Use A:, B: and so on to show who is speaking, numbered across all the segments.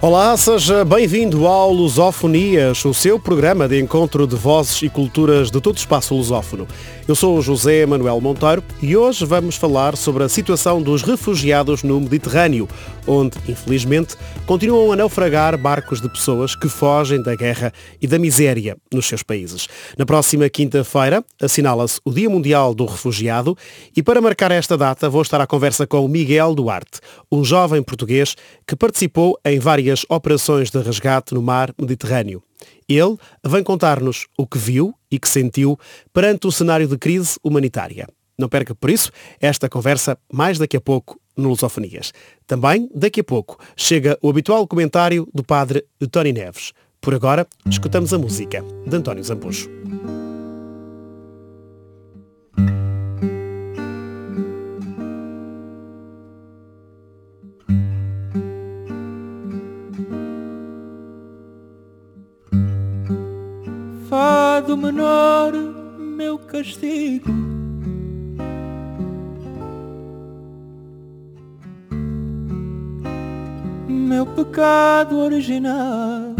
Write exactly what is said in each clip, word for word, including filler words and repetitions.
A: Olá, seja bem-vindo ao Lusofonias, o seu programa de encontro de vozes e culturas de todo o espaço lusófono. Eu sou o José Manuel Monteiro e hoje vamos falar sobre a situação dos refugiados no Mediterrâneo, onde, infelizmente, continuam a naufragar barcos de pessoas que fogem da guerra e da miséria nos seus países. Na próxima quinta-feira assinala-se o Dia Mundial do Refugiado e para marcar esta data vou estar à conversa com o Miguel Duarte, um jovem português que participou em várias operações de resgate no mar Mediterrâneo. Ele vem contar-nos o que viu e que sentiu perante o cenário de crise humanitária. Não perca, por isso, esta conversa mais daqui a pouco no Lusofonias. Também, daqui a pouco, chega o habitual comentário do padre Tony Neves. Por agora, escutamos a música de António Zambujo.
B: Fado menor, meu castigo, meu pecado original.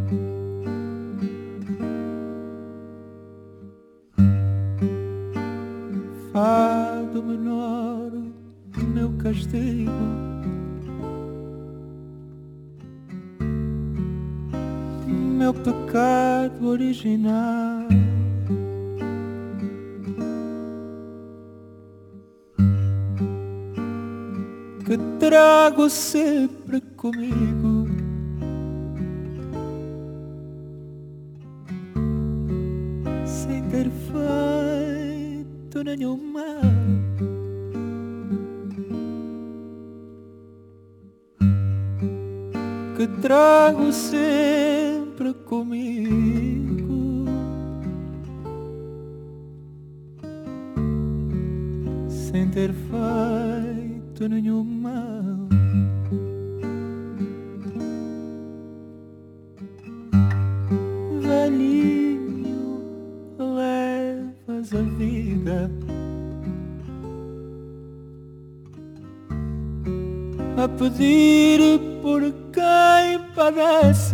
B: Fado menor, meu castigo, meu pecado original. Que trago sempre comigo, sem ter feito nenhum mal. Que trago sempre comigo, sem ter feito nenhum mal. Velhinho, levas a vida a pedir por quem padece,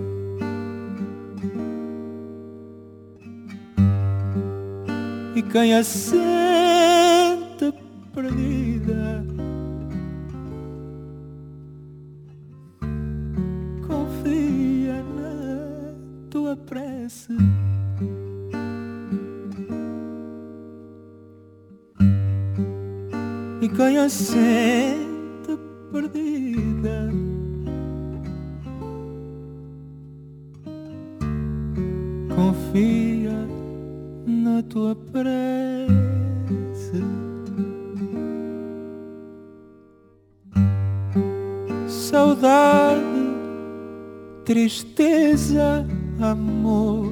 B: e quem a sente perdida confia na tua prece. E quem a sente perdida confia na tua prece. Saudade, tristeza, amor,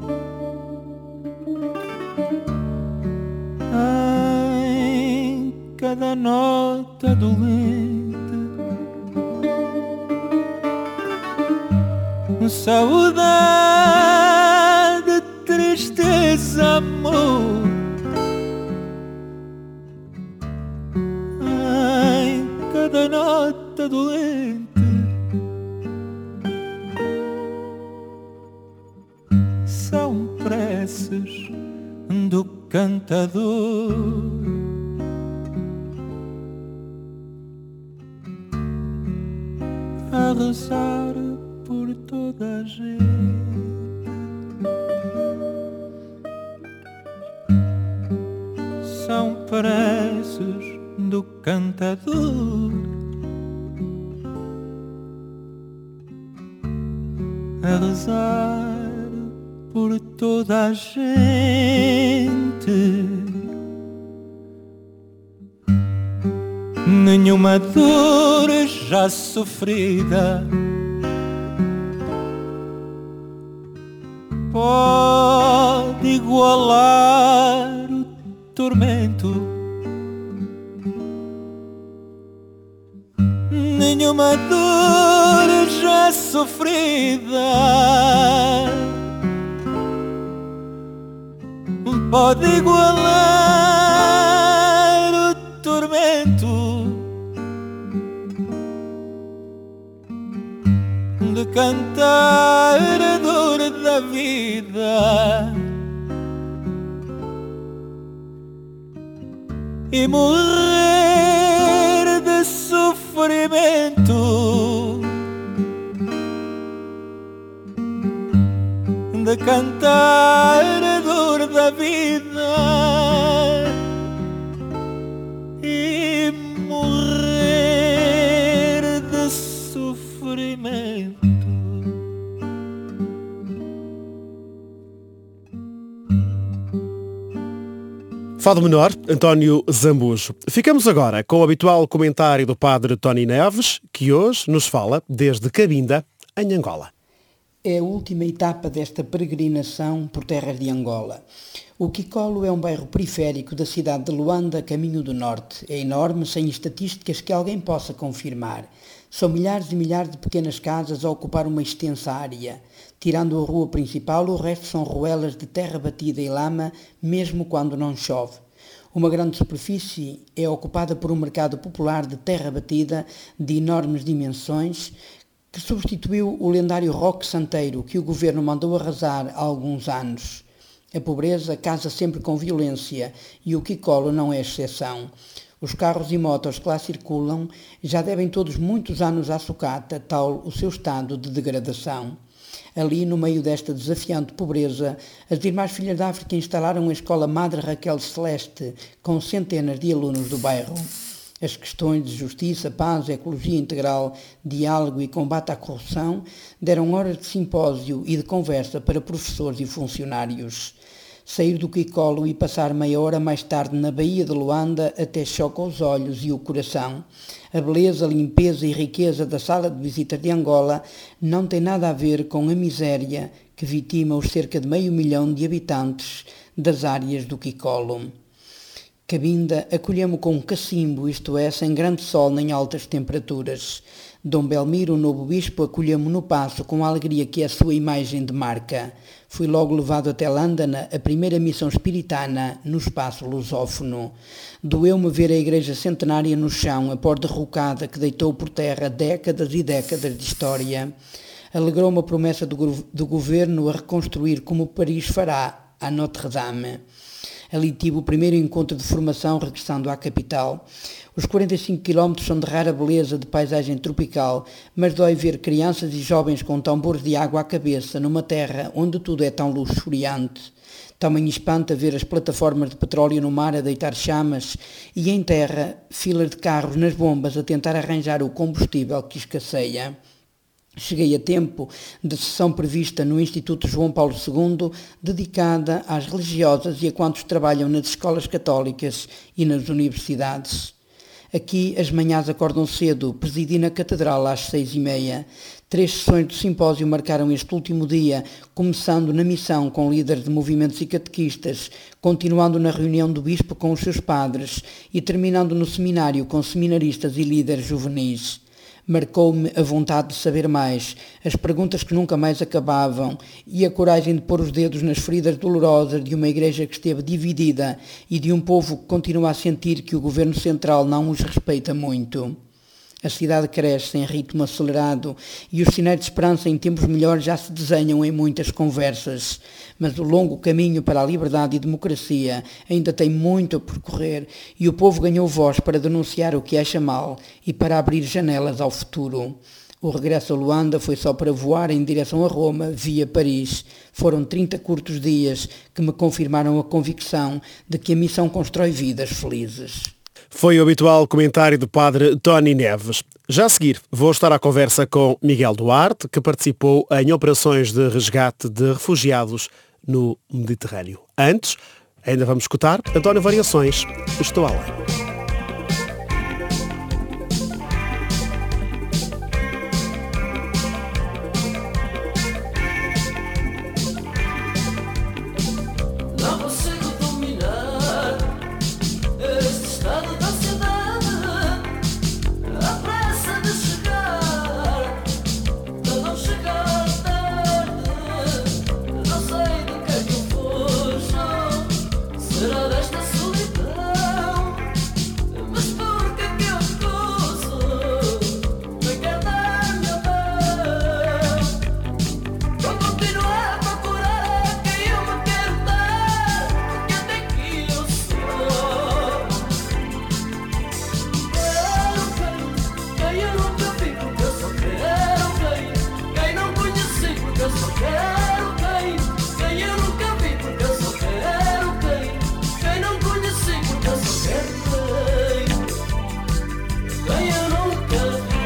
B: em cada nota dolente. Saudade, tristeza, amor, em cada nota dolente. São preces do cantador a rezar por toda a gente. São preces do cantador a rezar por toda a gente. Nenhuma dor já sofrida pode igualar o tormento. Nenhuma dor já sofrida pode igualar o tormento. de cantar a dor da vida e morrer de sofrimento, de cantar a dor da vida e morrer de sofrimento.
A: Fado menor, António Zambujo. Ficamos agora com o habitual comentário do padre Tony Neves, que hoje nos fala desde Cabinda, em Angola.
C: É a última etapa desta peregrinação por terras de Angola. O Kikolo é um bairro periférico da cidade de Luanda, caminho do norte. É enorme, sem estatísticas que alguém possa confirmar. São milhares e milhares de pequenas casas a ocupar uma extensa área. Tirando a rua principal, o resto são ruelas de terra batida e lama, mesmo quando não chove. Uma grande superfície é ocupada por um mercado popular de terra batida de enormes dimensões, que substituiu o lendário Roque Santeiro, que o governo mandou arrasar há alguns anos. A pobreza casa sempre com violência e o Kikolo não é exceção. Os carros e motos que lá circulam já devem todos muitos anos à sucata, tal o seu estado de degradação. Ali, no meio desta desafiante pobreza, as Irmãs Filhas da África instalaram a Escola Madre Raquel Celeste, com centenas de alunos do bairro. As questões de justiça, paz, ecologia integral, diálogo e combate à corrupção deram horas de simpósio e de conversa para professores e funcionários. Sair do Kikolo e passar meia hora mais tarde na Baía de Luanda até choca os olhos e o coração. A beleza, limpeza e riqueza da sala de visitas de Angola não tem nada a ver com a miséria que vitima os cerca de meio milhão de habitantes das áreas do Kikolo. Cabinda acolhemos com um cacimbo, isto é, sem grande sol nem altas temperaturas. Dom Belmiro, o novo bispo, acolhemos no paço com a alegria que é a sua imagem de marca. Fui logo levado até Lândana, a primeira missão espiritana no espaço lusófono. Doeu-me ver a igreja centenária no chão, a pó derrocada que deitou por terra décadas e décadas de história. Alegrou-me a promessa do, do governo a reconstruir como Paris fará a Notre-Dame. Ali tive o primeiro encontro de formação regressando à capital. Os quarenta e cinco quilómetros são de rara beleza de paisagem tropical, mas dói ver crianças e jovens com tambores de água à cabeça numa terra onde tudo é tão luxuriante. Também espanta ver as plataformas de petróleo no mar a deitar chamas e em terra filas de carros nas bombas a tentar arranjar o combustível que escasseia. Cheguei a tempo de sessão prevista no Instituto João Paulo segundo, dedicada às religiosas e a quantos trabalham nas escolas católicas e nas universidades. Aqui as manhãs acordam cedo, presidi na catedral às seis e meia. Três sessões do simpósio marcaram este último dia, começando na missão com líderes de movimentos e catequistas, continuando na reunião do bispo com os seus padres e terminando no seminário com seminaristas e líderes juvenis. Marcou-me a vontade de saber mais, as perguntas que nunca mais acabavam e a coragem de pôr os dedos nas feridas dolorosas de uma igreja que esteve dividida e de um povo que continua a sentir que o governo central não os respeita muito. A cidade cresce em ritmo acelerado e os sinais de esperança em tempos melhores já se desenham em muitas conversas. Mas o longo caminho para a liberdade e democracia ainda tem muito a percorrer e o povo ganhou voz para denunciar o que acha mal e para abrir janelas ao futuro. O regresso a Luanda foi só para voar em direção a Roma, via Paris. Foram trinta curtos dias que me confirmaram a convicção de que a missão constrói vidas felizes.
A: Foi o habitual comentário do padre Tony Neves. Já a seguir, vou estar à conversa com Miguel Duarte, que participou em operações de resgate de refugiados no Mediterrâneo. Antes, ainda vamos escutar António Variações, Estou Além.
D: Será desta solidão
B: quero quem, quem eu nunca vi, porque eu só quero quem, quem não conheci, porque eu só quero quem, quem eu nunca vi.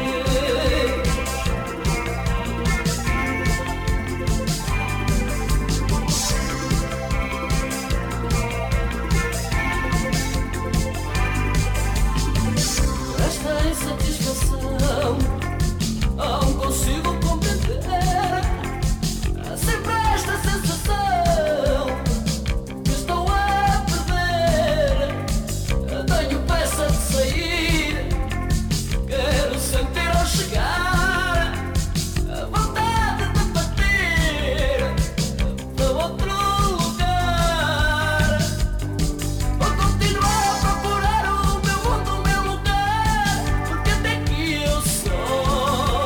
B: Esta insatisfação não consigo compreender. Há sempre esta sensação que estou a perder. Tenho pressa de sair, quero sentir ao chegar a vontade de partir para outro lugar. Vou continuar a procurar o meu mundo, o meu lugar, porque até aqui eu sou.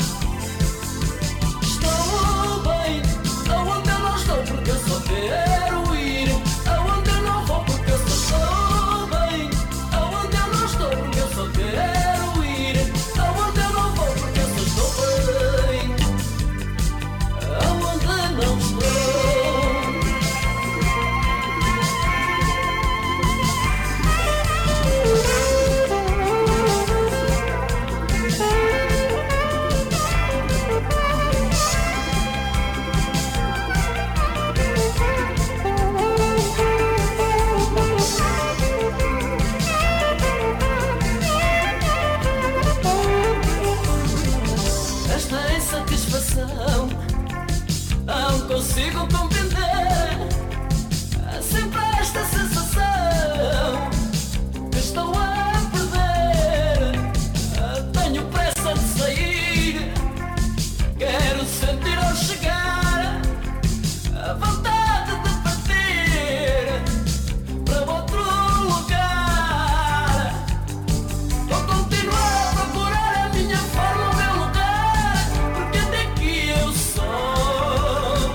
B: Estou bem aonde eu não estou, porque eu só quero ir aonde eu não vou, porque eu só estou bem aonde eu não estou, porque eu só quero ir aonde eu não vou, porque eu só estou bem aonde não estou. Esta insatisfação não consigo compreender. Há sempre esta sensação que estou a perder. Tenho pressa de sair, quero sentir ao chegar a vontade de partir para outro lugar. Vou continuar a procurar a minha forma, o meu lugar, porque até aqui eu sou.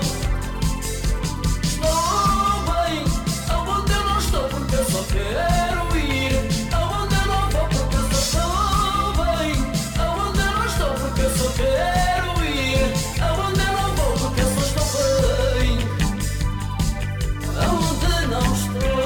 B: Estou bem aonde eu não estou, porque eu só quero ir aonde eu não vou, porque eu só estou bem aonde eu não estou, porque eu só quero ir aonde eu não vou, porque eu só estou bem aonde não estou.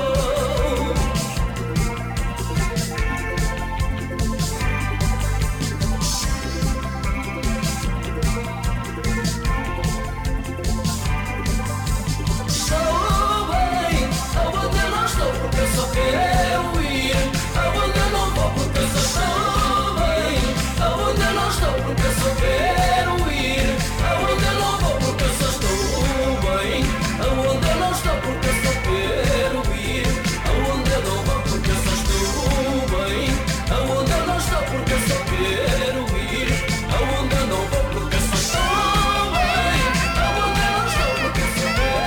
B: Estou bem aonde eu não estou, porque eu só quero ir aonde eu não vou, porque eu só estou bem aonde eu não estou, porque eu só quero ir aonde eu não vou, porque eu só estou bem aonde eu não estou, porque eu só quero ir aonde eu não vou, porque eu só estou bem aonde eu não estou, porque eu só quero ir aonde eu não vou, porque eu só estou bem aonde eu não estou, porque eu só quero ir aonde eu não vou.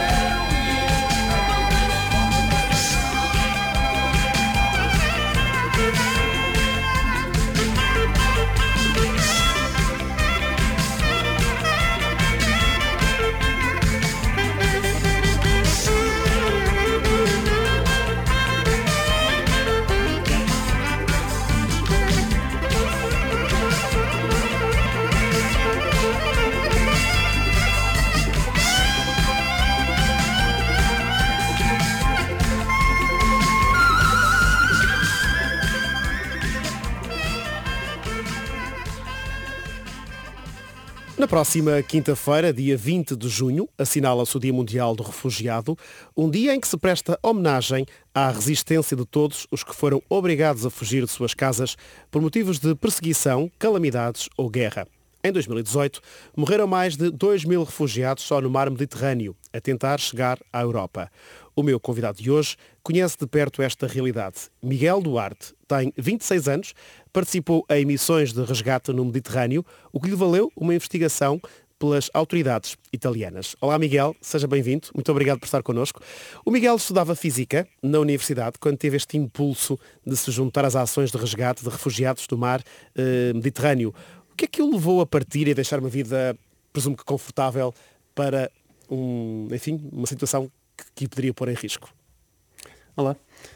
A: Na próxima quinta-feira, dia vinte de junho, assinala-se o Dia Mundial do Refugiado, um dia em que se presta homenagem à resistência de todos os que foram obrigados a fugir de suas casas por motivos de perseguição, calamidades ou guerra. Em dois mil e dezoito, morreram mais de dois mil refugiados só no mar Mediterrâneo, a tentar chegar à Europa. O meu convidado de hoje conhece de perto esta realidade. Miguel Duarte tem vinte e seis anos, participou em missões de resgate no Mediterrâneo, o que lhe valeu uma investigação pelas autoridades italianas. Olá Miguel, seja bem-vindo, muito obrigado por estar connosco. O Miguel estudava Física na universidade quando teve este impulso de se juntar às ações de resgate de refugiados do mar eh, Mediterrâneo. O que é que o levou a partir e a deixar uma vida, presumo que confortável, para um, enfim, uma situação que, que o poderia pôr em risco?
D: Olá.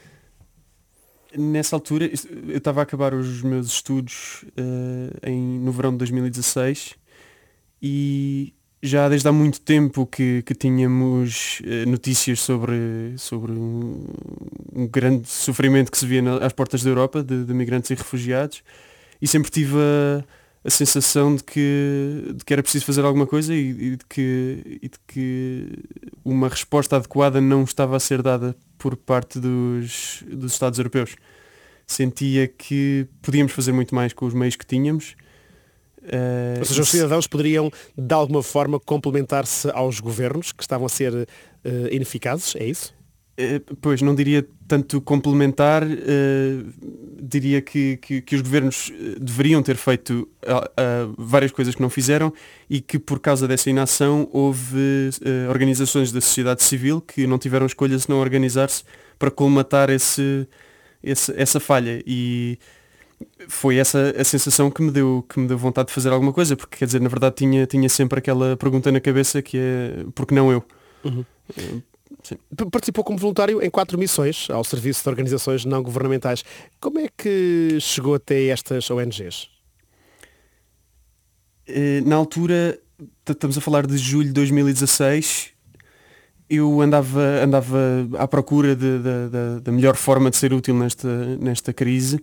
D: Nessa altura, eu estava a acabar os meus estudos uh, em, no verão de dois mil e dezasseis e já desde há muito tempo que, que tínhamos eh, notícias sobre, sobre um, um grande sofrimento que se via na- às portas da Europa, de, de migrantes e refugiados, e sempre tive a, a sensação de que, de que era preciso fazer alguma coisa e, e de que, e de que uma resposta adequada não estava a ser dada por parte dos, dos Estados europeus. Sentia que podíamos fazer muito mais com os meios que tínhamos. eh,
A: Ou seja, os
D: e se-
A: cidadãos poderiam, de alguma forma, complementar-se aos governos que estavam a ser eh, ineficazes, é isso?
D: Eh, Pois, não diria tanto complementar, eh, diria que, que, que os governos eh, deveriam ter feito ah, ah, várias coisas que não fizeram e que por causa dessa inação houve eh, organizações da sociedade civil que não tiveram escolha senão organizar-se para colmatar esse, esse- essa falha. E foi essa a sensação que me deu, que me deu vontade de fazer alguma coisa, porque quer dizer, na verdade tinha, tinha sempre aquela pergunta na cabeça que é porque não eu? Eh, sim.
A: P- Participou como voluntário em quatro missões ao serviço de organizações não governamentais. Como é que chegou até estas O N Gs?
D: Eh, na altura, t- estamos a falar de julho de dois mil e dezasseis, eu andava, andava à procura de- da da- da melhor forma de ser útil nesta, nesta crise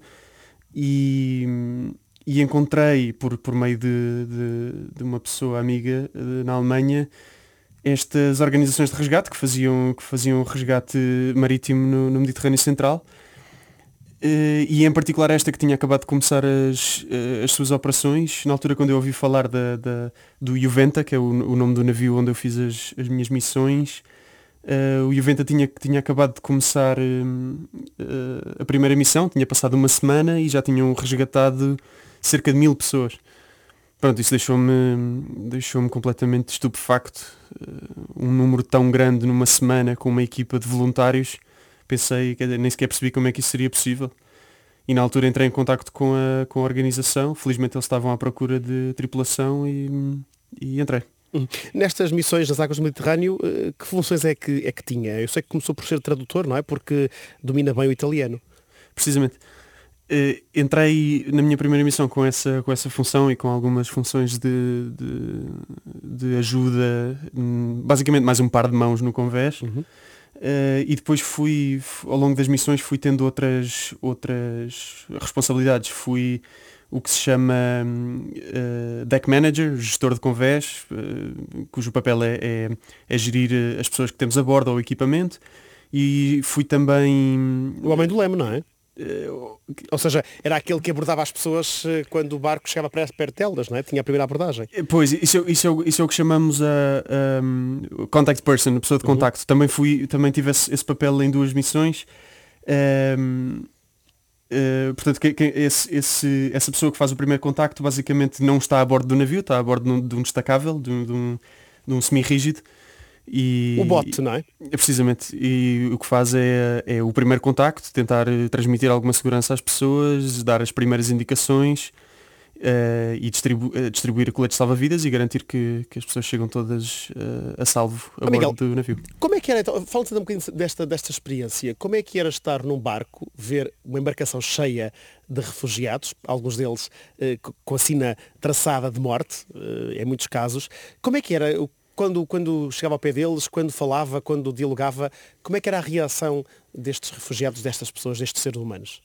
D: e, e encontrei, por, por meio de, de- de uma pessoa amiga eh, na Alemanha, estas organizações de resgate que faziam, que faziam resgate marítimo no, no Mediterrâneo Central. Eh, e em particular esta que tinha acabado de começar as, eh, as suas operações, na altura quando eu ouvi falar da, da- do Juventa, que é o, o nome do navio onde eu fiz as, as minhas missões. Eh, o Juventa tinha, tinha acabado de começar eh, eh, a primeira missão, tinha passado uma semana e já tinham resgatado cerca de mil pessoas. Pronto, isso deixou-me deixou-me completamente estupefacto. Eh, um número tão grande numa semana com uma equipa de voluntários. Pensei, quer dizer, nem sequer percebi como é que isso seria possível. E na altura entrei em contacto com a, com a organização. Felizmente eles estavam à procura de tripulação e, e entrei.
A: Hum. Nestas missões nas águas do Mediterrâneo, eh, que funções é que, é que tinha? Eu sei que começou por ser tradutor, não é? Porque domina bem o italiano.
D: Precisamente. Eh, entrei na minha primeira missão com essa, com essa função e com algumas funções de, de, de ajuda, hum, basicamente mais um par de mãos no convés.
A: Uhum.
D: Eh, e depois fui, f- ao longo das missões, fui tendo outras, outras responsabilidades. Fui o que se chama hum, eh, deck manager, gestor de convés, eh, cujo papel é, é, é gerir eh, as pessoas que temos a bordo ou o equipamento. E fui também...
A: O homem do leme, não é?
D: eh,
A: Ou seja, era aquele que abordava as pessoas eh, quando o barco chegava perto perto delas, não é? Tinha a primeira abordagem.
D: Pois, isso é, isso é, o- isso é o que chamamos a, a, um, contact person, a pessoa de contacto. Também fui, também tive esse, esse papel em duas missões. Ehm, eh, portanto, que- que- esse- esse- essa pessoa que faz o primeiro contacto basicamente não está a bordo do navio, está a bordo de um, de um destacável, de um, de um, de um semi-rígido. E,
A: O bote, não é?
D: é precisamente. E o que faz é, é o primeiro contacto, tentar eh, transmitir alguma segurança às pessoas, dar as primeiras indicações eh, e distribu eh, distribuir coletes salva-vidas e garantir que, que as pessoas chegam todas eh, a salvo a
A: Oh, Miguel,
D: bordo do navio.
A: Como é que era, então, fala-te um bocadinho desta, desta experiência, como é que era estar num barco, ver uma embarcação cheia de refugiados, alguns deles eh, co- com a sina traçada de morte, eh, em muitos casos, como é que era, o- quando, quando chegava ao pé deles, quando falava, quando dialogava, como é que era a reação destes refugiados, destas pessoas, destes seres humanos?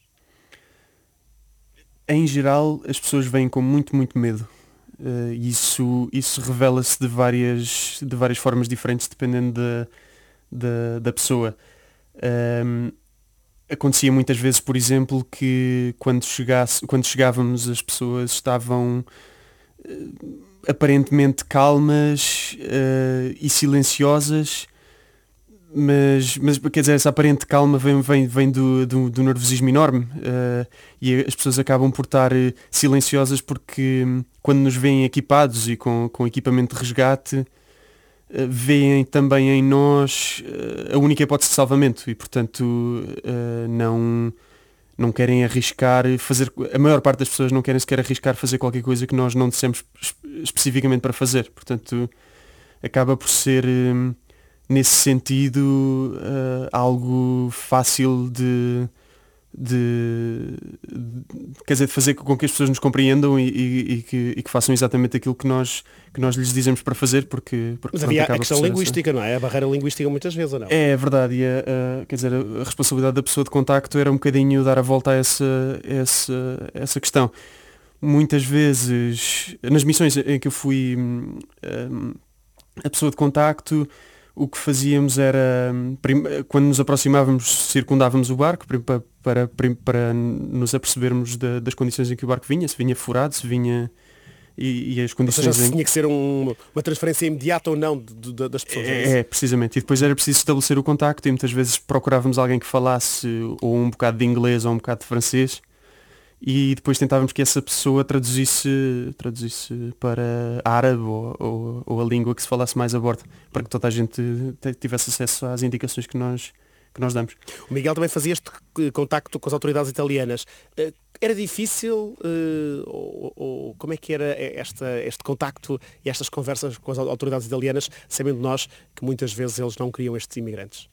D: Em geral, as pessoas vêm com muito, muito medo. Eh, isso isso revela-se de várias, de várias formas diferentes, dependendo da, da, da pessoa. Ahm, acontecia muitas vezes, por exemplo, que quando, chegasse, quando chegávamos as pessoas estavam eh, aparentemente calmas eh, e silenciosas, mas, mas quer dizer, essa aparente calma vem, vem, vem do, do, do nervosismo enorme eh, e as pessoas acabam por estar eh, silenciosas porque hum, quando nos veem equipados e com, com equipamento de resgate eh, veem também em nós eh, a única hipótese de salvamento e portanto eh, não, não querem arriscar fazer, a maior parte das pessoas não querem sequer arriscar fazer qualquer coisa que nós não dissemos espe- especificamente para fazer, portanto acaba por ser hum, nesse sentido, uh, algo fácil de, de, de quer dizer, de fazer com que as pessoas nos compreendam e, e, e, que, e que façam exatamente aquilo que nós, que nós lhes dizemos para fazer, porque, porque
A: Mas
D: pronto,
A: havia a
D: acaba
A: questão
D: por ser
A: linguística, não é? A barreira linguística muitas vezes, ou não?
D: é verdade, e a, a- quer dizer, a responsabilidade da pessoa de contacto era um bocadinho dar a volta a essa, essa, essa questão. Muitas vezes, nas missões em que eu fui hum, hum, a pessoa de contacto, o que fazíamos era, hum, prim- quando nos aproximávamos, circundávamos o barco prim- pa- para, prim- para nos apercebermos da- das condições em que o barco vinha, se vinha furado, se vinha... E, e as
A: Ou
D: condições
A: seja, se
D: em
A: tinha que ser um- uma transferência imediata ou não de- de- das pessoas. É, isso?
D: É, é, precisamente. E depois era preciso estabelecer o contacto e muitas vezes procurávamos alguém que falasse ou um bocado de inglês ou um bocado de francês e depois tentávamos que essa pessoa traduzisse, traduzisse para árabe ou, ou- ou a língua que se falasse mais a bordo, para que toda a gente te- tivesse acesso às indicações que nós, que nós damos.
A: O Miguel também fazia este eh, contacto com as autoridades italianas. Eh, Era difícil, eh, ou, ou como é que era esta, este contacto e estas conversas com as autoridades italianas, sabendo nós que muitas vezes eles não queriam estes imigrantes?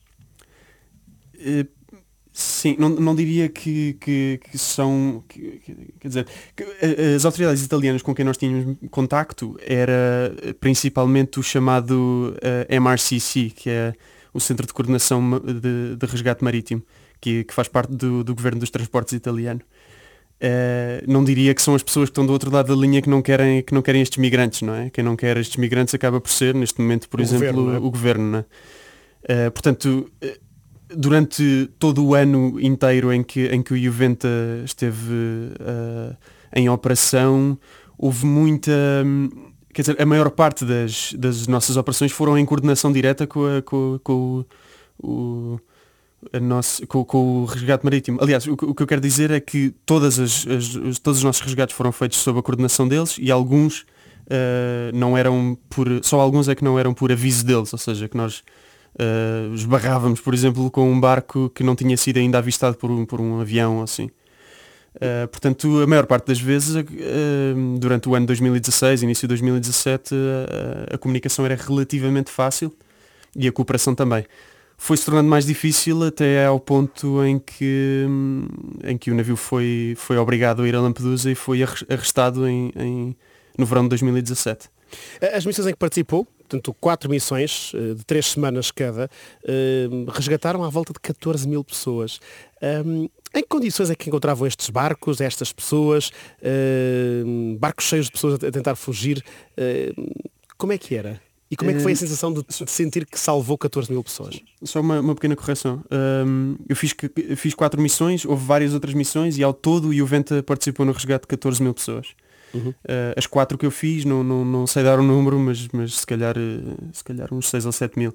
D: Eh, Sim, não, não diria que, que, que são, que- que- quer dizer, que, eh, as autoridades italianas com quem nós tínhamos contacto era eh, principalmente o chamado eh, M R C C, que é o Centro de Coordenação Ma- de, de Resgate Marítimo, que, que faz parte do, do Governo dos Transportes italiano. Eh, não diria que são as pessoas que estão do outro lado da linha que não querem, que não querem estes migrantes, não é? Quem não quer estes migrantes acaba por ser, neste momento, por
A: O
D: exemplo,
A: governo, não é?
D: o Governo, não é? Eh, portanto, eh, durante todo o ano inteiro em que, em que o Juventa esteve eh, em operação, houve muita... hum, Quer dizer, a maior parte das, das nossas operações foram em coordenação direta com, a- com, com o, o- a nossa- com, com o resgate marítimo. Aliás, o, que o que eu quero dizer é que todas as, as- os- todos os nossos resgates foram feitos sob a coordenação deles e alguns eh, não eram por... Só alguns é que não eram por aviso deles, ou seja, que nós Uh, esbarrávamos, por exemplo, com um barco que não tinha sido ainda avistado por um, por um avião ou assim. Uh, portanto, a maior parte das vezes, uh, durante o ano dois mil e dezasseis, início de dois mil e dezassete, uh, a comunicação era relativamente fácil e a cooperação também. Foi se tornando mais difícil até ao ponto em que, hum, em que o navio foi, foi obrigado a ir a Lampedusa e foi arres- arrestado em, em- no verão de dois mil e dezassete.
A: As missões em que participou, portanto, quatro missões, eh, de três semanas cada, eh, resgataram à volta de catorze mil pessoas. Ahm, em que condições é que encontravam estes barcos, estas pessoas, ahm, barcos cheios de pessoas a a tentar fugir? Ahm, como é que era? E como é que foi a sensação de, de sentir que salvou catorze mil pessoas?
D: Só uma, uma pequena correção. Hum, eu fiz, que- eu fiz quatro missões, houve várias outras missões e ao todo o Juventa participou no resgate de catorze mil pessoas.
A: Uhum.
D: Uh, as quatro que eu fiz, não, não, não sei dar o número, mas, mas se, calhar, uh, se calhar uns seis ou sete mil.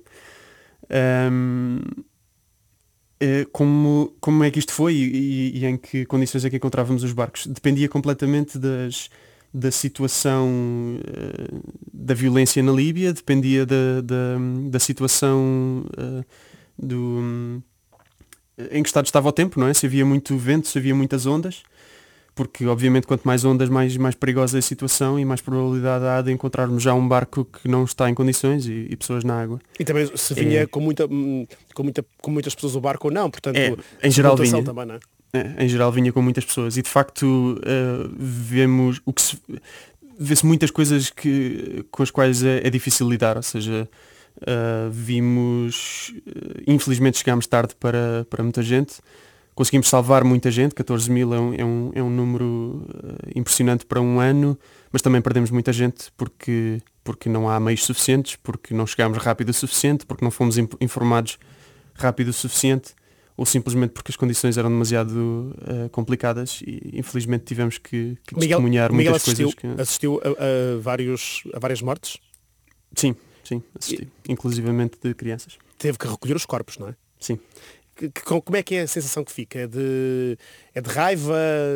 D: Hum, uh, como, como é que isto foi e, e- e em que condições é que encontrávamos os barcos? Dependia completamente das, da situação uh, da violência na Líbia, dependia da, da, da situação uh, do, em que estado estava o tempo, não é? Se havia muito vento, se havia muitas ondas. Porque obviamente quanto mais ondas, mais, mais perigosa é a situação e mais probabilidade há de encontrarmos já um barco que não está em condições e, e pessoas na água.
A: E também se vinha
D: É.
A: com, muita, hum, com, muita, com muitas pessoas o barco ou não, portanto,
D: É, em geral
A: conotação
D: vinha.
A: também, não é?
D: É, em geral vinha com muitas pessoas e de facto uh, vemos o que se, vê-se muitas coisas que, com as quais é, é difícil lidar, ou seja, uh, vimos, uh, infelizmente chegámos tarde para, para muita gente. Conseguimos salvar muita gente, catorze mil é um, é um, é um número uh, impressionante para um ano, mas também perdemos muita gente porque, porque não há meios suficientes, porque não chegámos rápido o suficiente, porque não fomos in- informados rápido o suficiente, ou simplesmente porque as condições eram demasiado uh, complicadas e infelizmente tivemos que, que
A: Miguel,
D: testemunhar
A: Miguel
D: muitas
A: assistiu,
D: coisas. Que...
A: assistiu a, a vários, a várias mortes,
D: Sim, sim, assisti, inclusivamente de crianças.
A: teve que recolher os corpos, não é?
D: Sim.
A: Que- que- como é que é a sensação que fica? É de, é de raiva,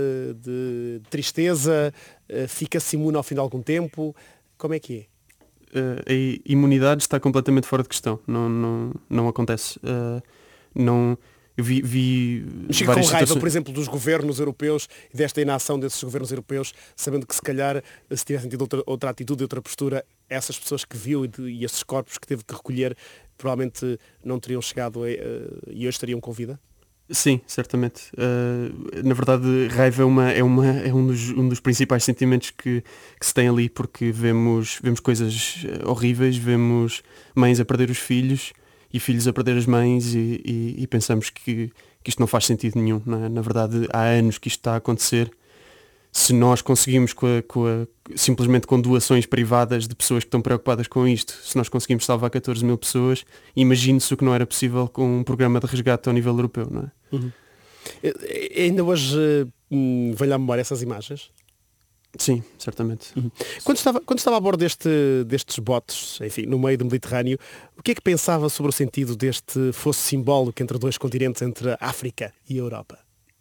A: de tristeza, eh, fica-se imune ao fim de algum tempo? Como é que é?
D: Uh, a imunidade está completamente fora de questão. Não, não, não acontece. Uh, não, eu vi, vi
A: Mas fica com
D: várias
A: raiva,
D: situações-
A: por exemplo, dos governos europeus e desta inação desses governos europeus, sabendo que se calhar, se tivessem tido outra, outra atitude e outra postura, essas pessoas que viu e, de, e esses corpos que teve que recolher, provavelmente não teriam chegado a, eh, e hoje estariam com vida?
D: Sim, certamente. Uh, na verdade, raiva é, uma, é, uma, é um, dos, um dos principais sentimentos que, que se tem ali, porque vemos, vemos coisas horríveis, vemos mães a perder os filhos e filhos a perder as mães e, e, e pensamos que, que isto não faz sentido nenhum. Não é? Na verdade, há anos que isto está a acontecer. Se nós conseguimos, com a, com a, simplesmente com doações privadas de pessoas que estão preocupadas com isto, se nós conseguimos salvar catorze mil pessoas, imagine-se o que não era possível com um programa de resgate ao nível europeu, não é?
A: Uhum. E, ainda hoje hum, vem-lhe à memória essas imagens?
D: Sim, certamente.
A: Uhum. Quando, estava, quando estava a bordo deste, destes botes, enfim, no meio do Mediterrâneo, o que é que pensava sobre o sentido deste fosso simbólico entre dois continentes, entre a África e a Europa?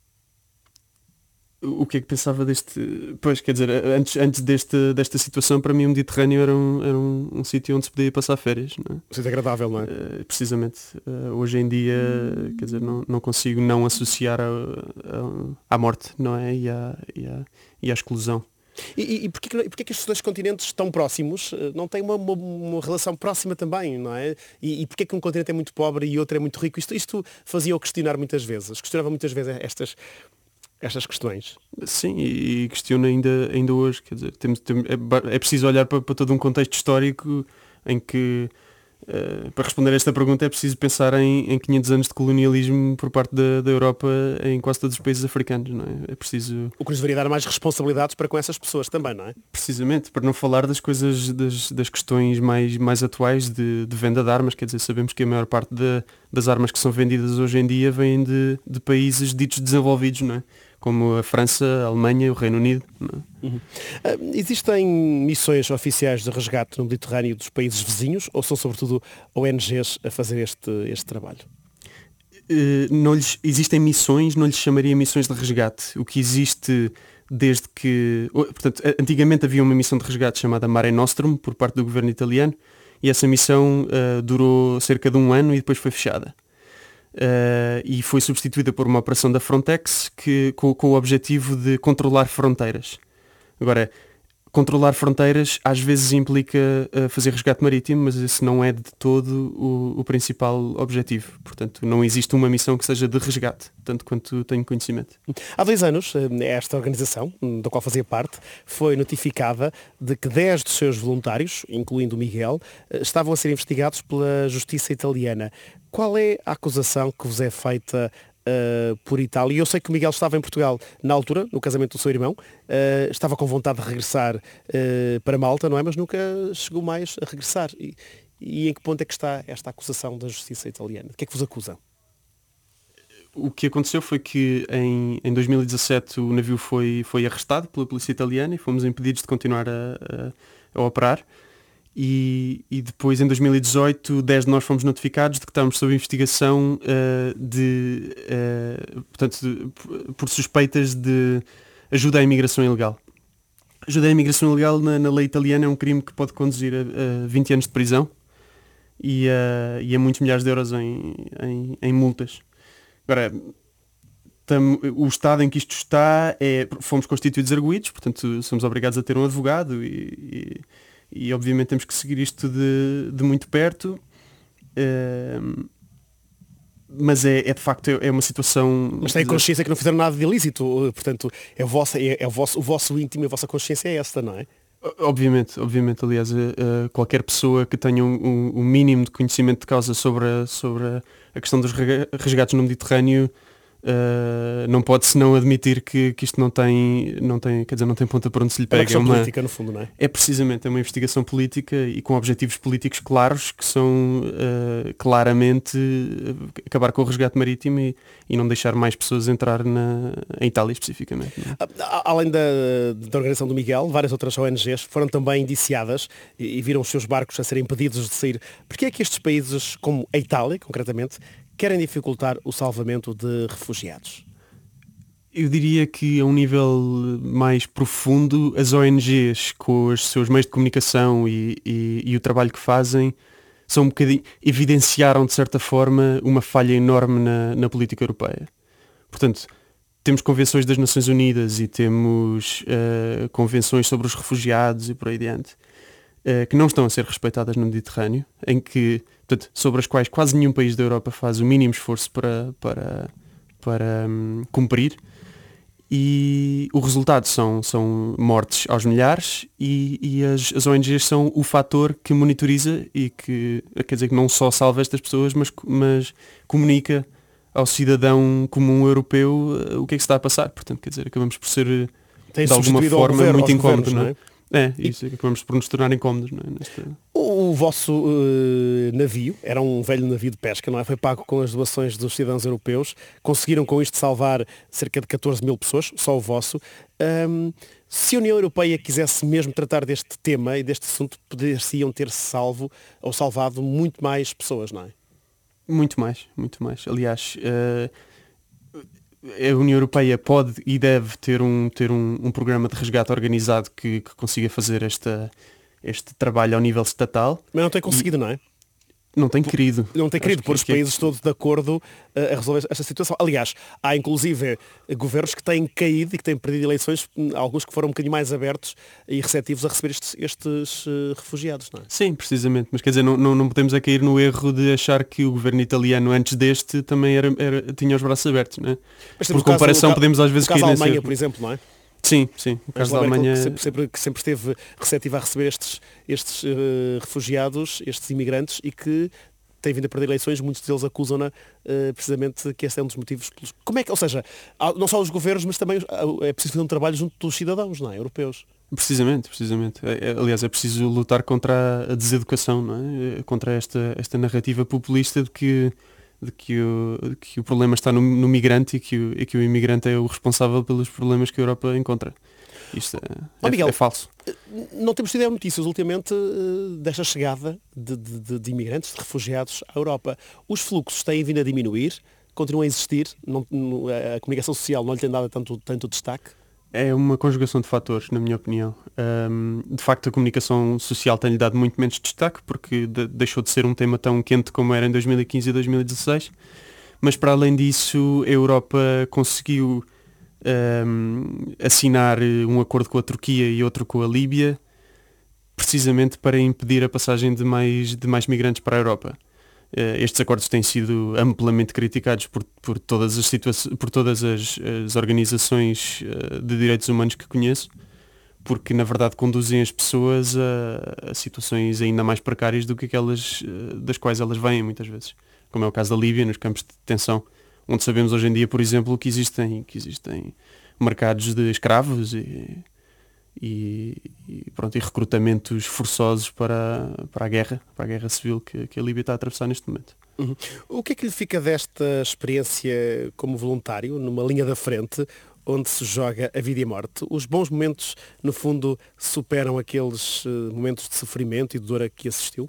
D: O que é que pensava deste... Pois, quer dizer, antes, antes deste, desta situação, para mim o Mediterrâneo era um, era um, um sítio onde se podia passar férias, não é?
A: Um sítio agradável, não é?
D: Uh, precisamente. Uh, hoje em dia, quer dizer, não, não consigo não associar a, a, à morte, não é? E à, e à, e à exclusão.
A: E, e, e porquê, que, porquê que estes dois continentes tão próximos não têm uma, uma, uma relação próxima também, não é? E, e porquê que um continente é muito pobre e outro é muito rico? Isto, isto fazia-o questionar muitas vezes. Questionava muitas vezes estas... estas questões.
D: Sim, e questiono ainda, ainda hoje, quer dizer, temos, temos, é, é preciso olhar para, para todo um contexto histórico em que, uh, para responder a esta pergunta, é preciso pensar em, em quinhentos anos de colonialismo por parte da, da Europa em quase todos os países africanos, não é? É preciso...
A: O que nos deveria dar mais responsabilidades para com essas pessoas também, não é?
D: Precisamente, para não falar das coisas, das, das questões mais, mais atuais de, de venda de armas, quer dizer, sabemos que a maior parte de, das armas que são vendidas hoje em dia vêm de, de países ditos desenvolvidos, não é? Como a França, a Alemanha e o Reino Unido. Não é?
A: Uhum. Uh, existem missões oficiais de resgate no Mediterrâneo dos países vizinhos ou são sobretudo O N Gs a fazer este, este trabalho?
D: Uh, não lhes, existem missões, não lhes chamaria missões de resgate. O que existe desde que... Portanto, antigamente havia uma missão de resgate chamada Mare Nostrum por parte do governo italiano e essa missão uh, durou cerca de um ano e depois foi fechada. Uh, e foi substituída por uma operação da Frontex que, com, com o objetivo de controlar fronteiras. Agora, controlar fronteiras às vezes implica uh, fazer resgate marítimo, mas esse não é de todo o, o principal objetivo. Portanto, não existe uma missão que seja de resgate, tanto quanto tenho conhecimento.
A: Há dois anos, esta organização, da qual fazia parte, foi notificada de que dez dos seus voluntários, incluindo o Miguel, estavam a ser investigados pela justiça italiana. Qual é a acusação que vos é feita uh, por Itália? Eu sei que o Miguel estava em Portugal na altura, no casamento do seu irmão, uh, estava com vontade de regressar uh, para Malta, não é? Mas nunca chegou mais a regressar. E, e em que ponto é que está esta acusação da justiça italiana? De que é que vos acusam?
D: O que aconteceu foi que em, em dois mil e dezassete o navio foi, foi arrestado pela polícia italiana e fomos impedidos de continuar a, a, a operar. E, e depois em dois mil e dezoito dez de nós fomos notificados de que estávamos sob investigação uh, de, uh, portanto, de, por suspeitas de ajuda à imigração ilegal. Ajuda à imigração ilegal na, na lei italiana é um crime que pode conduzir a, a vinte anos de prisão e a, e a muitos milhares de euros em, em, em multas. Agora, tam, o estado em que isto está é, fomos constituídos arguidos, portanto somos obrigados a ter um advogado e, e E obviamente temos que seguir isto de, de muito perto, uh, mas é, é de facto é, é uma situação...
A: Mas tem consciência que não fizeram nada de ilícito, portanto é, a vossa, é, é o, vosso, o vosso íntimo e a vossa consciência é esta, não é?
D: Obviamente, obviamente, aliás, uh, qualquer pessoa que tenha um, um, um mínimo de conhecimento de causa sobre a, sobre a, a questão dos resgates no Mediterrâneo Uh, não pode senão admitir que, que isto não tem, não tem, quer dizer, não tem ponta por onde se lhe pega.
A: É uma questão
D: é uma,
A: política, no fundo, não é?
D: É precisamente, é uma investigação política e com objetivos políticos claros que são uh, claramente uh, acabar com o resgate marítimo e, e não deixar mais pessoas entrar na, em Itália especificamente.
A: Além da, da organização do Miguel, várias outras O N Gs foram também indiciadas e, e viram os seus barcos a serem impedidos de sair. Porquê é que estes países, como a Itália, concretamente, querem dificultar o salvamento de refugiados?
D: Eu diria que a um nível mais profundo, as O N Gs, com os seus meios de comunicação e, e, e o trabalho que fazem, são um bocadinho, evidenciaram de certa forma uma falha enorme na, na política europeia. Portanto, temos convenções das Nações Unidas e temos uh, convenções sobre os refugiados e por aí adiante, uh, que não estão a ser respeitadas no Mediterrâneo, em que, portanto, sobre as quais quase nenhum país da Europa faz o mínimo esforço para, para, para hum, cumprir. E o resultado são, são mortes aos milhares e, e as, as O N Gs são o fator que monitoriza e que, quer dizer, que não só salva estas pessoas, mas, mas comunica ao cidadão comum europeu uh, o que é que se está a passar. Portanto, quer dizer, acabamos por ser uh,
A: Tem
D: de alguma
A: substituído ao
D: forma
A: governo-
D: muito
A: aos
D: incómodos, não
A: governos,
D: é? É, isso, acabamos por nos tornar incómodos, não é? Nesta...
A: O, o vosso eh, navio, era um velho navio de pesca, não é? Foi pago com as doações dos cidadãos europeus. Conseguiram com isto salvar cerca de catorze mil pessoas, só o vosso. Ahm, se a União Europeia quisesse mesmo tratar deste tema e deste assunto, poderiam ter salvo ou salvado muito mais pessoas, não é?
D: Muito mais, muito mais. Aliás, uh, a União Europeia pode e deve ter um, ter um, um programa de resgate organizado que, que consiga fazer esta, este trabalho ao nível estatal.
A: Mas não tem conseguido, não é?
D: Não tem querido.
A: Não tem querido
D: Acho
A: pôr
D: que-
A: os
D: que é-
A: países todos de acordo eh, a resolver esta situação. Aliás, há inclusive eh, governos que têm caído e que têm perdido eleições, hum, alguns que foram um bocadinho mais abertos e receptivos a receber estes, estes eh, refugiados, não é?
D: Sim, precisamente. Mas quer dizer, não, não, não podemos é cair no erro de achar que o governo italiano antes deste também era, era- tinha os braços abertos, não é?
A: Mas
D: Por
A: temos o caso-
D: comparação
A: o ca-
D: podemos às vezes
A: o caso
D: cair
A: da
D: nesse
A: Alemanha,
D: erro.
A: por exemplo, não é?
D: Sim, sim. O caso da
A: Angela Merkel,
D: Alemanha...
A: que sempre, sempre, que sempre esteve receptiva a receber estes, estes eh, refugiados, estes imigrantes e que tem vindo a perder eleições, muitos deles acusam-na eh, precisamente que esse é um dos motivos pelos... Como é que, ou seja, há- não só os governos, mas também os- há- é preciso fazer um trabalho junto dos cidadãos, não é? Europeus.
D: Precisamente, precisamente. É- é- Aliás, é preciso lutar contra a deseducação, não é? É, contra esta, esta narrativa populista de que, de que, o, de que o problema está no, no migrante e que, o, e que o imigrante é o responsável pelos problemas que a Europa encontra. Isto é,
A: Ó,
D: é-
A: Miguel,
D: é falso.
A: Não temos tido notícias ultimamente eh, desta chegada de, de- de- de imigrantes, de refugiados à Europa. Os fluxos têm vindo a diminuir, continuam a existir, não- não- a comunicação social não lhe tem dado tanto, tanto destaque.
D: É uma conjugação de fatores, na minha opinião. Ahm, de facto, a comunicação social tem-lhe dado muito menos destaque, porque de- deixou de ser um tema tão quente como era em dois mil e quinze e dois mil e dezasseis. Mas, para além disso, a Europa conseguiu ahm, assinar um acordo com a Turquia e outro com a Líbia, precisamente para impedir a passagem de mais, de mais migrantes para a Europa. Eh, Estes acordos têm sido amplamente criticados por, por todas as, situa- por todas as, as organizações eh, de direitos humanos que conheço, porque na verdade conduzem as pessoas a, a situações ainda mais precárias do que aquelas eh, das quais elas vêm muitas vezes, como é o caso da Líbia, nos campos de detenção, onde sabemos hoje em dia, por exemplo, que existem, que existem mercados de escravos e, e, e, pronto, e recrutamentos forçosos para, para a guerra, para a guerra civil que, que a Líbia está a atravessar neste momento.
A: Uhum. O que é que lhe fica desta experiência como voluntário, numa linha da frente, onde se joga a vida e a morte? Os bons momentos, no fundo, superam aqueles eh, momentos de sofrimento e de dor a que assistiu?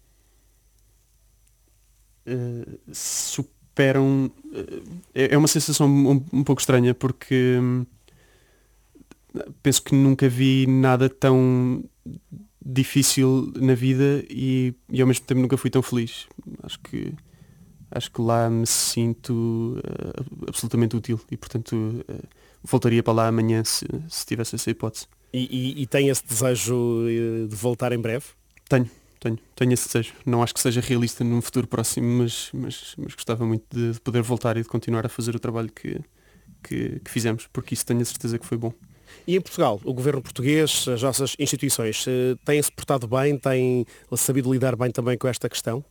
D: Uh, superam... uh, é é uma sensação um, um pouco estranha, porque hum, penso que nunca vi nada tão difícil na vida e, e ao mesmo tempo nunca fui tão feliz. Acho que acho que lá me sinto uh, absolutamente útil e portanto uh, voltaria para lá amanhã se, se tivesse essa hipótese.
A: E, e- e tem esse desejo eh, de voltar em breve?
D: Tenho, tenho, tenho esse desejo. Não acho que seja realista num futuro próximo, mas, mas, mas gostava muito de, de poder voltar e de continuar a fazer o trabalho que, que, que fizemos, porque isso tenho a certeza que foi bom.
A: E em Portugal, o governo português, as nossas instituições, eh, têm-se portado bem, têm sabido lidar bem também com esta questão?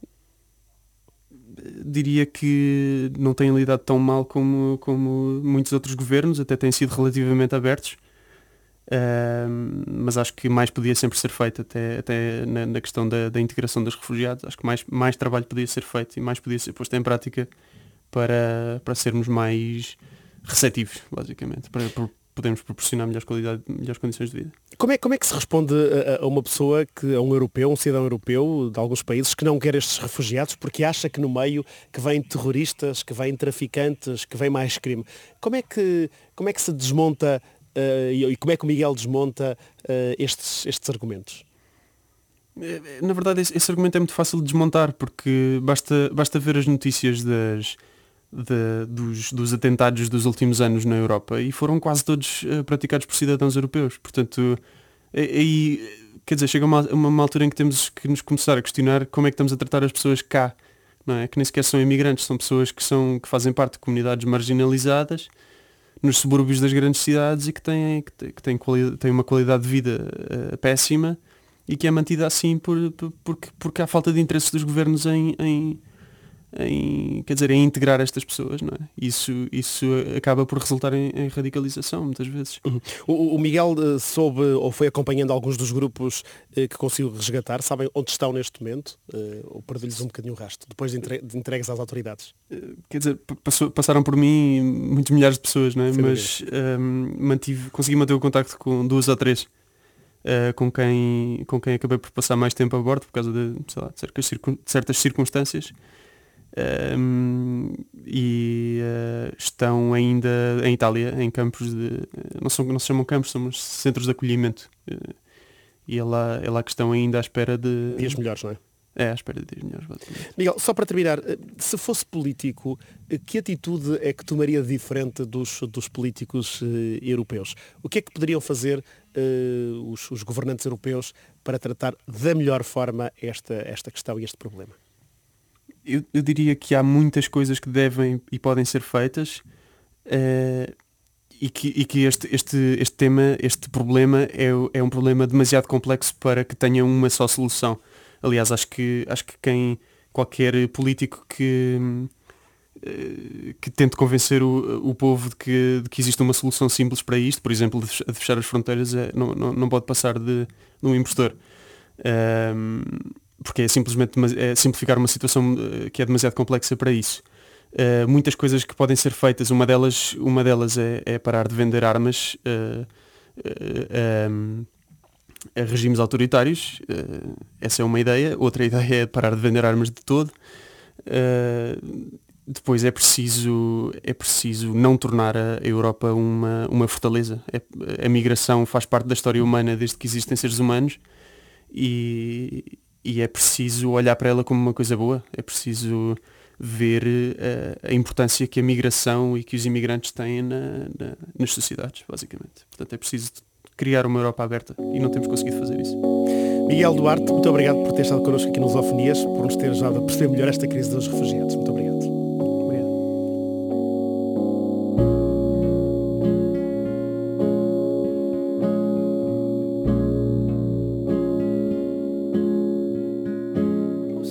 D: Diria que não têm lidado tão mal como, como muitos outros governos, até têm sido relativamente abertos. Ahm, mas acho que mais podia sempre ser feito, até, até na, na questão da, da integração dos refugiados. Acho que mais, mais trabalho podia ser feito e mais podia ser posto em prática para, para sermos mais receptivos, basicamente, para, para podermos proporcionar melhores, qualidade, melhores condições de vida.
A: Como é, como é que se responde a, a uma pessoa, que, a um europeu, um cidadão europeu de alguns países que não quer estes refugiados porque acha que no meio que vêm terroristas, que vêm traficantes, que vem mais crime? Como é que, como é que se desmonta uh, e, e como é que o Miguel desmonta uh, estes, estes argumentos?
D: Na verdade, esse, esse argumento é muito fácil de desmontar, porque basta, basta ver as notícias das, de- dos, dos atentados dos últimos anos na Europa e foram quase todos eh, praticados por cidadãos europeus. Portanto, eh, aí, quer dizer, chega uma, uma, uma altura em que temos que nos começar a questionar como é que estamos a tratar as pessoas cá, não é? Que nem sequer são imigrantes, são pessoas que, são, que fazem parte de comunidades marginalizadas nos subúrbios das grandes cidades e que têm, que têm, que têm, quali- têm uma qualidade de vida uh, péssima e que é mantida assim por, por- porque, porque há falta de interesse dos governos em, em, em, quer dizer, em integrar estas pessoas, não é? Isso, isso acaba por resultar em, em radicalização muitas vezes.
A: Uhum. O, o Miguel eh, soube ou foi acompanhando alguns dos grupos eh, que conseguiu resgatar. Sabem onde estão neste momento? Eh, ou perdeu-lhes um bocadinho o rastro, depois de, entre, de entregues às autoridades?
D: Quer dizer, pa- passou- passaram por mim muitos milhares de pessoas, não é?
A: Sem
D: Mas hum, mantive, consegui manter o contacto com duas ou três, eh, com, quem, com quem acabei por passar mais tempo a bordo por causa de, sei lá, de certas circun- de certas circunstâncias. Um, e uh, estão ainda em Itália, em campos de. Não, são, não se chamam campos, são centros de acolhimento. Uh, e é lá, é lá que estão ainda à espera de.
A: Dias melhores, não é?
D: É, à espera de dias melhores. Basicamente.
A: Miguel, só para terminar, eh, se fosse político, eh, que atitude é que tomaria diferente dos, dos políticos eh, europeus? O que é que poderiam fazer eh, os, os governantes europeus para tratar da melhor forma esta, esta questão e este problema?
D: Eu, eu diria que há muitas coisas que devem e podem ser feitas uh, e que, e que este, este, este tema, este problema é, é um problema demasiado complexo para que tenha uma só solução. Aliás, acho que, acho que quem, qualquer político que, uh, que tente convencer o, o povo de que, de que existe uma solução simples para isto, por exemplo, de fech- de fechar as fronteiras, é, não, não, não pode passar de, de um impostor. Um, porque é simplesmente demas- é simplificar uma situação uh, que é demasiado complexa para isso. Uh, muitas coisas que podem ser feitas, uma delas, uma delas é, é parar de vender armas uh, uh, um, a regimes autoritários. Uh, essa é uma ideia. Outra ideia é parar de vender armas de todo. Uh, depois é preciso, é preciso não tornar a Europa uma, uma fortaleza. É, a migração faz parte da história humana desde que existem seres humanos. E, e é preciso olhar para ela como uma coisa boa, é preciso ver uh, a importância que a migração e que os imigrantes têm na, na, nas sociedades, basicamente. Portanto, é preciso criar uma Europa aberta e não temos conseguido fazer isso.
A: Miguel Duarte, muito obrigado por ter estado connosco aqui nos Lusofonias, por nos ter ajudado a perceber melhor esta crise dos refugiados. Muito obrigado.
D: Obrigado.
B: O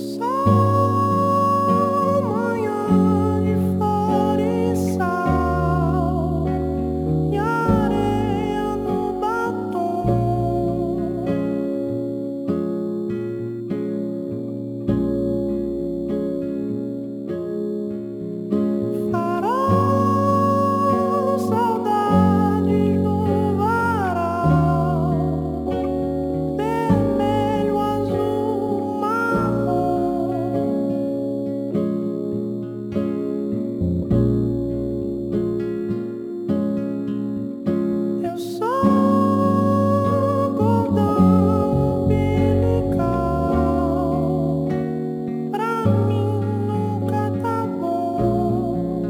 B: sol, manhã de flor e sal, e areia no batom. Farol, saudades no varal, vermelho, azul, marrom. Eu sou cordão umbilical, pra mim nunca tá bom.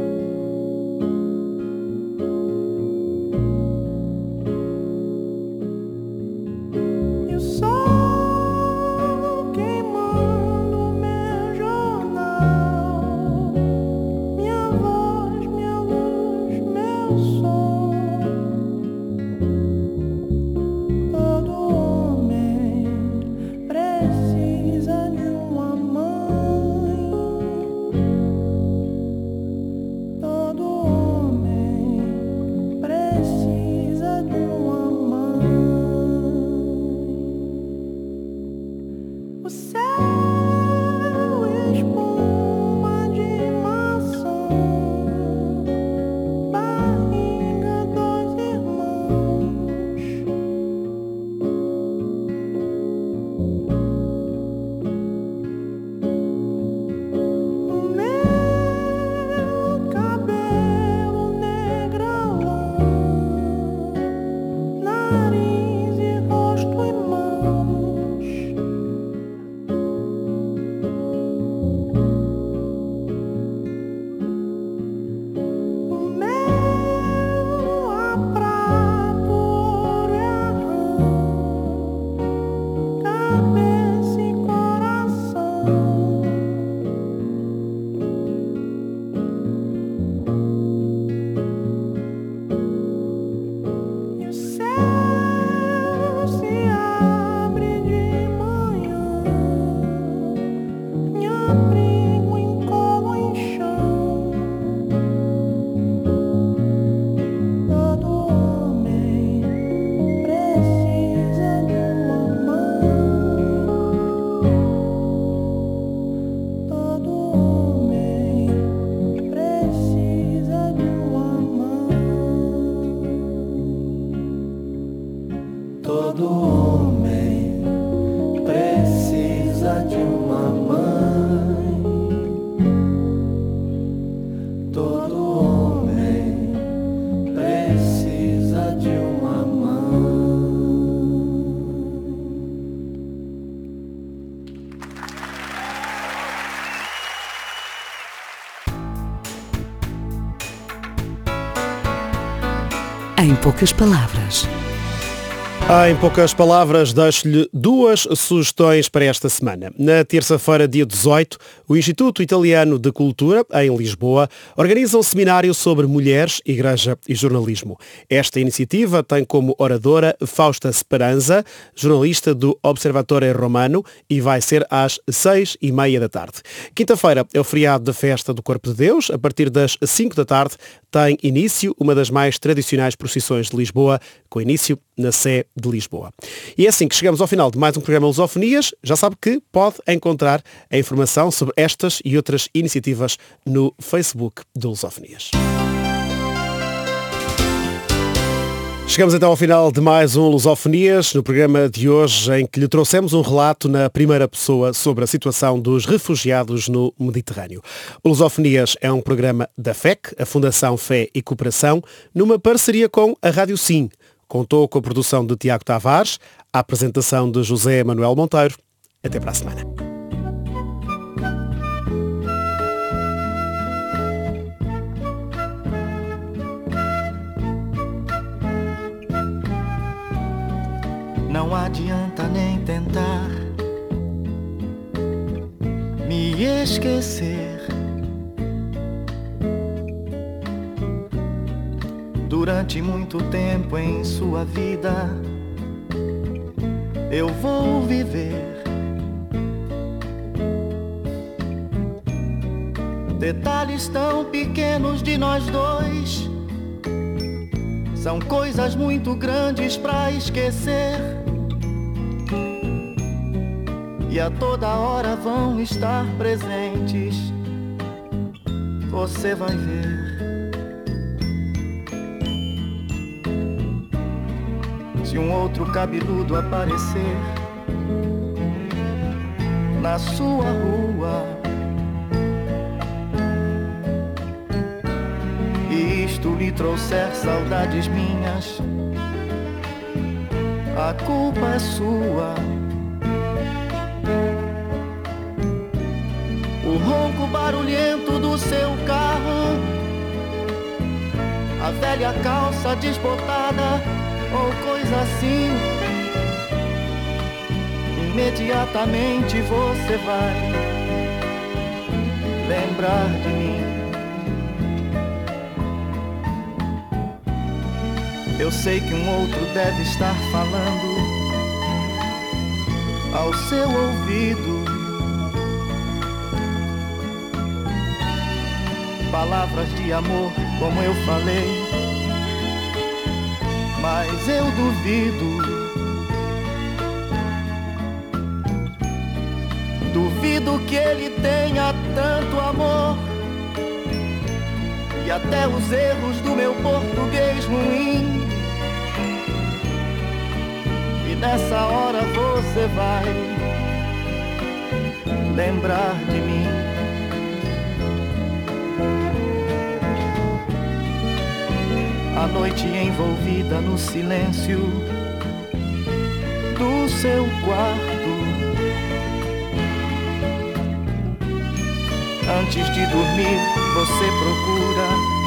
B: Eu sou queimando meu jornal, minha voz, minha luz, meu som. Todo homem precisa de uma mãe. Todo homem precisa de uma mãe. O céu espuma de maçã, barriga dos irmãos. O meu cabelo negralão, nariz e rosto e mãos.
E: Em poucas palavras.
A: Em poucas palavras, deixo-lhe duas sugestões para esta semana. Na terça-feira, dia dezoito, o Instituto Italiano de Cultura, em Lisboa, organiza um seminário sobre mulheres, igreja e jornalismo. Esta iniciativa tem como oradora Fausta Speranza, jornalista do Observatório Romano, e vai ser às seis e meia da tarde. Quinta-feira é o feriado da Festa do Corpo de Deus. A partir das cinco da tarde tem início uma das mais tradicionais procissões de Lisboa, com início na Sé de Lisboa. E é assim que chegamos ao final de mais um programa Lusofonias. Já sabe que pode encontrar a informação sobre estas e outras iniciativas no Facebook do Lusofonias. Chegamos então ao final de mais um Lusofonias, no programa de hoje em que lhe trouxemos um relato na primeira pessoa sobre a situação dos refugiados no Mediterrâneo. O Lusofonias é um programa da F E C, a Fundação Fé e Cooperação, numa parceria com a Rádio Sim. Contou com a produção de Tiago Tavares, a apresentação de José Manuel Monteiro. Até para a semana.
F: Não adianta nem tentar me esquecer. Durante muito tempo em sua vida eu vou viver detalhes tão pequenos de nós dois. São coisas muito grandes pra esquecer, e a toda hora vão estar presentes. Você vai ver. Se um outro cabeludo aparecer na sua rua e isto lhe trouxer saudades minhas, a culpa é sua. O ronco barulhento do seu carro, a velha calça desbotada ou coisa assim, imediatamente você vai lembrar de mim. Eu sei que um outro deve estar falando ao seu ouvido palavras de amor como eu falei, mas eu duvido, duvido que ele tenha tanto amor, e até os erros do meu português ruim, e nessa hora você vai lembrar de mim. A noite envolvida no silêncio do seu quarto, antes de dormir você procura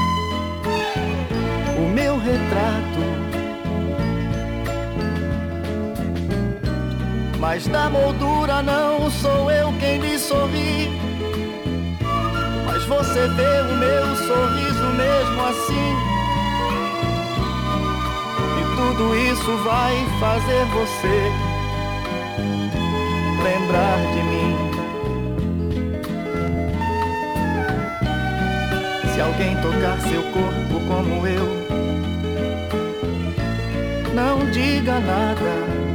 F: o meu retrato, mas da moldura não sou eu quem lhe sorri, mas você vê o meu sorriso mesmo assim. Tudo isso vai fazer você lembrar de mim. Se alguém tocar seu corpo como eu, não diga nada.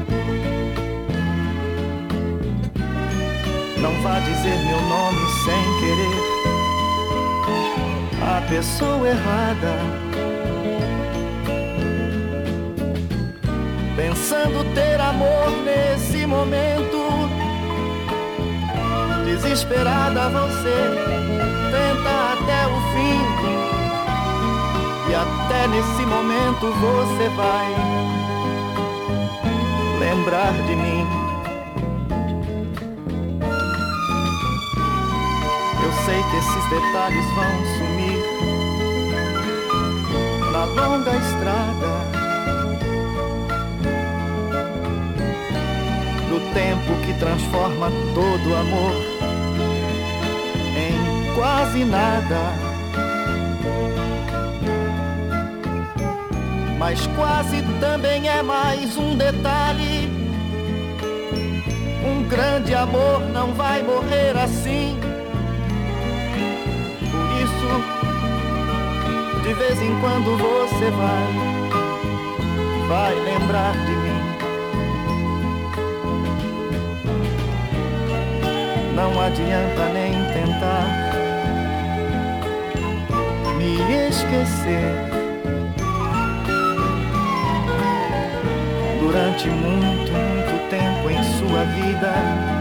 F: Não vá dizer meu nome sem querer a pessoa errada. Pensando ter amor nesse momento, desesperada você tenta até o fim, e até nesse momento você vai lembrar de mim. Eu sei que esses detalhes vão sumir na a longa estrada do tempo que transforma todo amor em quase nada. Mas quase também é mais um detalhe. Um grande amor não vai morrer assim. Por isso, de vez em quando você vai, vai lembrar de mim. Não adianta nem tentar me esquecer. Durante muito, muito tempo em sua vida